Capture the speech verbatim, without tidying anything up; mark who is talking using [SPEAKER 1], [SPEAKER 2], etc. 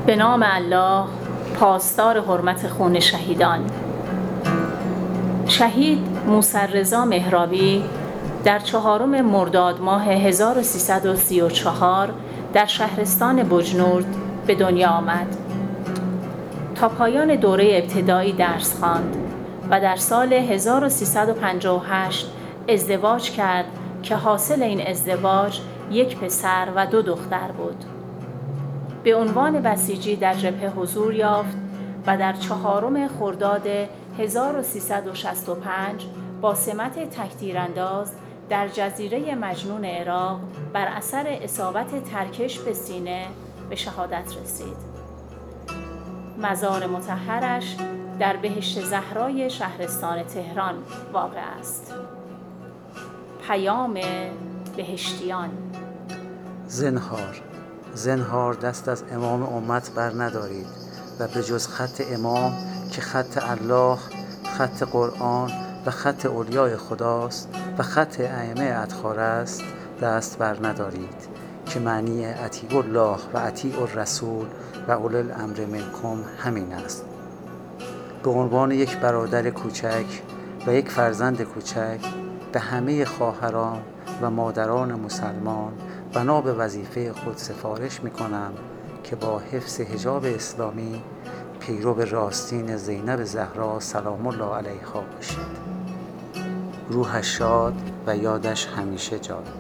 [SPEAKER 1] به نام الله، پاسدار حرمت خون شهیدان. شهید موسی رضا مهرابی در چهارم مرداد ماه هزار و سیصد و سی و چهار در شهرستان بجنورد به دنیا آمد. تا پایان دوره ابتدایی درس خواند و در سال هزار و سیصد و پنجاه و هشت ازدواج کرد که حاصل این ازدواج یک پسر و دو دختر بود. به عنوان بسیجی در جبهه حضور یافت و در چهارم خرداد هزار و سیصد و شصت و پنج با سمت تک‌تیرانداز در جزیره مجنون عراق بر اثر اصابت ترکش به سینه به شهادت رسید. مزار مطهرش در بهشت زهرای شهرستان تهران واقع است. پیام بهشتیان:
[SPEAKER 2] زنهار زنهار دست از امام امت بر ندارید و به جز خط امام که خط الله، خط قرآن و خط اولیای خداست و خط ائمه اطهار است دست بر ندارید که معنی اطیعوا الله و اطیعوا الرسول و اولی الامر منکم همین است. به عنوان یک برادر کوچک و یک فرزند کوچک به همه خواهران و مادران مسلمان بنا به وظیفه خود سفارش می‌کنم که با حفظ حجاب اسلامی پیرو راستین زینب زهرا سلام الله علیها باشید. روحش شاد و یادش همیشه جاوید.